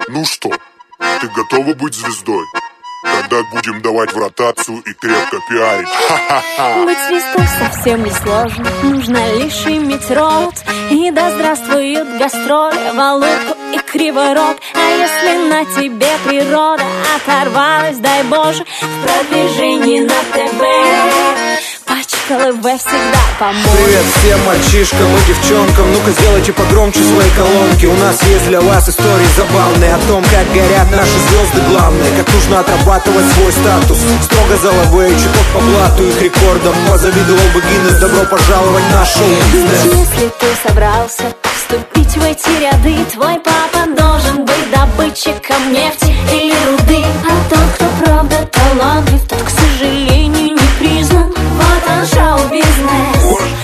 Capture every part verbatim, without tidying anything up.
Ну что, ты готова быть звездой? Тогда будем давать в ротацию и крепко пиарить. Ха-ха-ха. Быть звездой совсем не сложно, нужно лишь иметь рот. И да здравствуют гастроли, Валуку и Кривой Рог. А если на тебе природа оторвалась, дай Боже, в продвижении на ТВ пачка ЛВ всегда поможет. Привет всем мальчишкам и девчонкам, ну-ка сделайте погромче свои колонки. У нас есть для вас истории забавные о том, как горят наши звезды главные, как нужно отрабатывать свой статус. Строго за ЛВ, чуток по блату, их рекордам позавидовал бы Гиннес. Добро пожаловать в наш шоу-бизнес. Если ты собрался вступить в эти ряды, твой папа должен быть добытчиком нефти или руды. А тот, кто правда талантлив, тот, к сожалению, не признан. Вот он шоу-бизнес.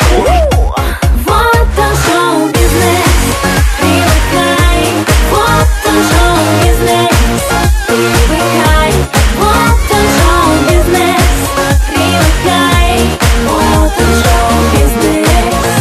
Вот он шоу-бизнес. Привыкай. Вот он шоу-бизнес. Привыкай. Вот он шоу-бизнес. Привыкай. Вот он шоу-бизнес.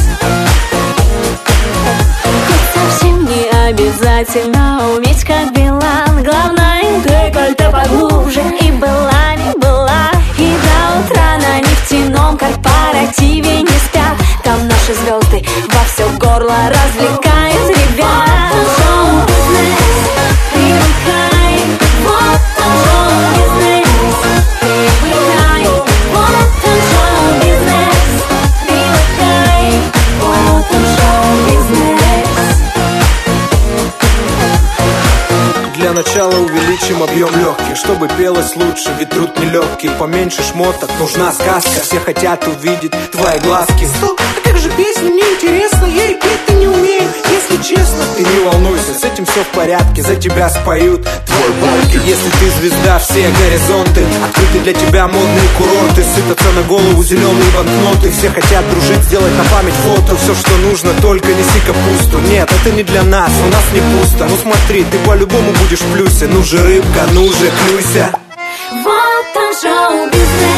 Тут совсем не обязательно уметь как Билан. Главное, декольте поглубже. И была, не была. И до утра на нефтяном корпоративе не спят. Там наши звезды во все горло развлекают ребят. Вот он шоу-бизнес. Привыкай. Вот он шоу-бизнес. Привыкай. Вот он шоу-бизнес. Привыкай. Вот он шоу-бизнес. Для начала увеличим объем легких, чтобы пелось лучше, ведь труд нелегкий. Поменьше шмоток, нужна сказка. Все хотят увидеть твои глазки. Стоп, а как же песня, мне интересно. Я и петь-то не умею, если честно. Ты не волнуйся, с этим все в порядке. За тебя споют твой волки. Если ты звезда, все горизонты открыты для тебя модные курорты. Сыпятся на голову зеленые банкноты. Все хотят дружить, сделать на память фото. Все, что нужно, только неси капусту. Нет, это не для нас, у нас не пусто. Ну смотри, ты по-любому будешь в плюсе. Ну же, рыбка, ну же, клюйся. Вот он шоу-бизнес.